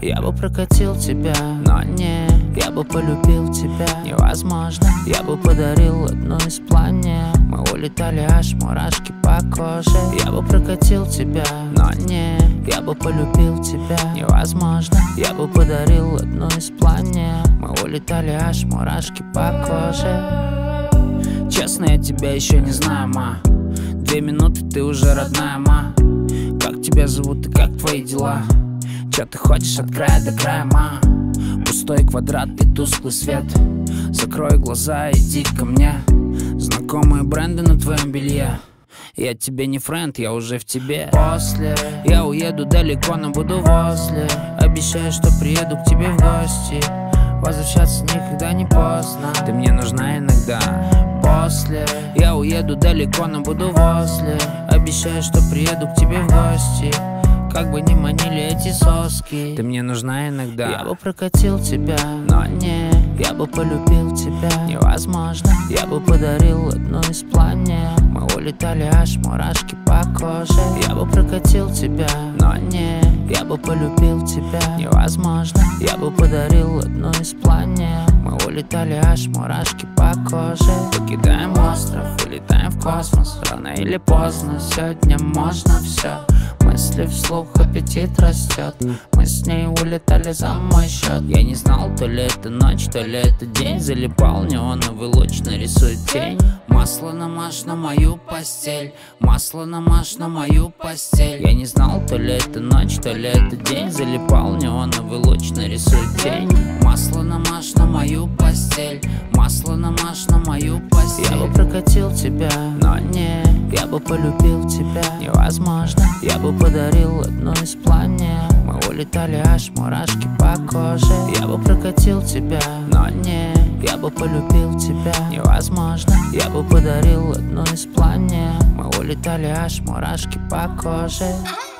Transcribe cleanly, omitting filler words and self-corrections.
Я бы прокатил тебя, но не. Я бы полюбил тебя, невозможно. Я бы подарил одну из планет. Мы улетали, аж мурашки по коже. Я бы прокатил тебя, но не. Я бы полюбил тебя, невозможно. Я бы подарил одну из планет. Мы улетали, аж мурашки по коже. Честно, я тебя еще не знаю, ма. 2 минуты, ты уже родная, ма. Как тебя зовут и как твои дела? Че ты хочешь от края до края, ма? Пустой квадрат и тусклый свет. Закрой глаза, иди ко мне. Знакомые бренды на твоем белье. Я тебе не френд, я уже в тебе. После я уеду далеко, но буду возле. Обещаю, что приеду к тебе в гости. Возвращаться никогда не поздно. Ты мне нужна иногда. После я уеду далеко, но буду возле. Обещаю, что приеду к тебе в гости. Как бы ни манили эти соски, ты мне нужна иногда. Я бы прокатил тебя, но не. Я бы полюбил тебя, невозможно. Я бы подарил одну из планет. Мы улетали, аж мурашки по коже. Я бы прокатил тебя, но не. Я бы полюбил тебя, невозможно. Я бы подарил одну из планет. Мы улетали, аж мурашки по коже. Покидаем остров, улетаем в космос. Рано или поздно, сегодня можно все. Мысли вслух, аппетит растет. Мы с ней улетали за мой счет. Я не знал, то ли это ночь, то ли это день. Залипал неоновый луч, нарисует тень. Масло намажь на мою постель. Масло намажь на мою постель. Я не знал, то ли это ночь, то ли это день. Залипал неоновый луч, нарисует тень. Масло намажь на мою постель. Масло намажь на мою постель. Я бы прокатил тебя, но не. Я бы полюбил тебя, невозможно. Я бы подарил одну из планет. Мы улетали, аж мурашки по коже. Я бы прокатил тебя, но не. Я бы полюбил тебя, невозможно. Я бы подарил одну из планет. Мы улетали, аж мурашки по коже.